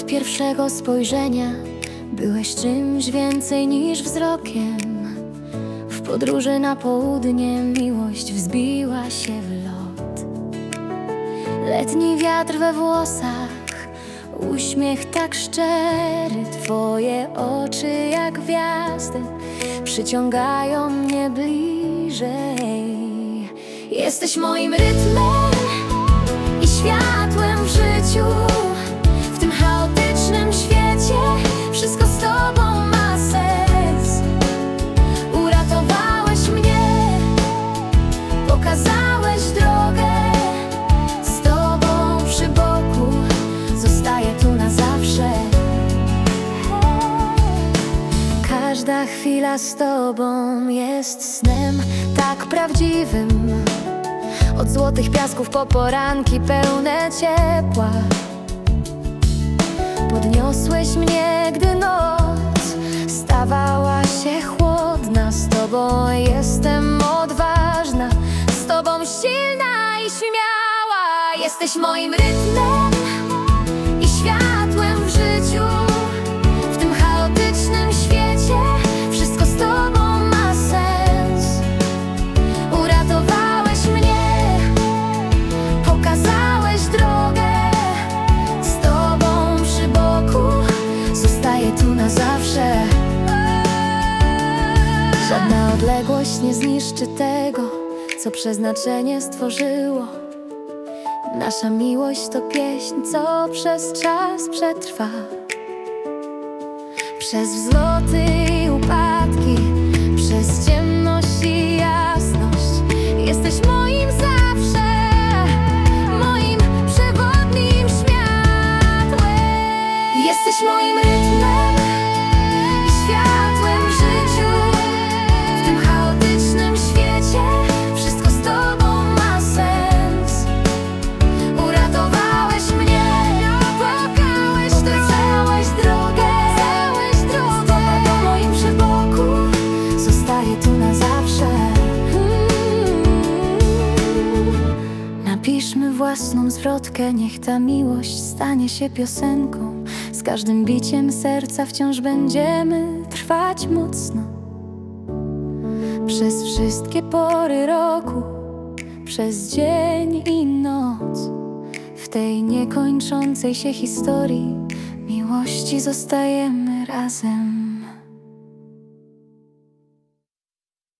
pierwszego spojrzenia byłeś czymś więcej niż wzrokiem. W podróży na południe miłość wzbiła się w lot. Letni wiatr we włosach, uśmiech tak szczery, twoje oczy jak gwiazdy przyciągają mnie bliżej. Jesteś moim rytmem i światłem w życiu. W tym chaotycznym świecie wszystko z tobą ma sens. Uratowałeś mnie, pokazałeś drogę. Z tobą przy boku zostaję tu na zawsze. Każda chwila z tobą jest snem tak prawdziwym. Od złotych piasków po poranki pełne ciepła. Podniosłeś mnie, gdy noc stawała się chłodna. Z tobą jestem odważna, z tobą silna i śmiała. Jesteś moim rytmem i światłem w życiu. W tym chaotycznym świecie wszystko z tobą ma sens. Uratowałeś mnie, pokazałeś drogę. Z tobą przy boku zostaję tu na zawsze. Żadna odległość nie zniszczy tego, co przeznaczenie stworzyło. Nasza miłość to pieśń, co przez czas przetrwa. Przez wzloty i upadki, przez ciemność i jasność. Jesteś moim zawsze, moim przewodnim światłem. Jesteś moim rytmem i światłem w życiu. W tym chaotycznym świecie wszystko z tobą ma sens. Uratowałeś mnie, pokazałeś drogę. Z tobą moim przy boku zostaję tu na zawsze. Napiszmy własną zwrotkę, niech ta miłość stanie się piosenką. Z każdym biciem serca wciąż będziemy trwać mocno. Przez wszystkie pory roku, przez dzień i noc. W tej niekończącej się historii miłości zostajemy razem.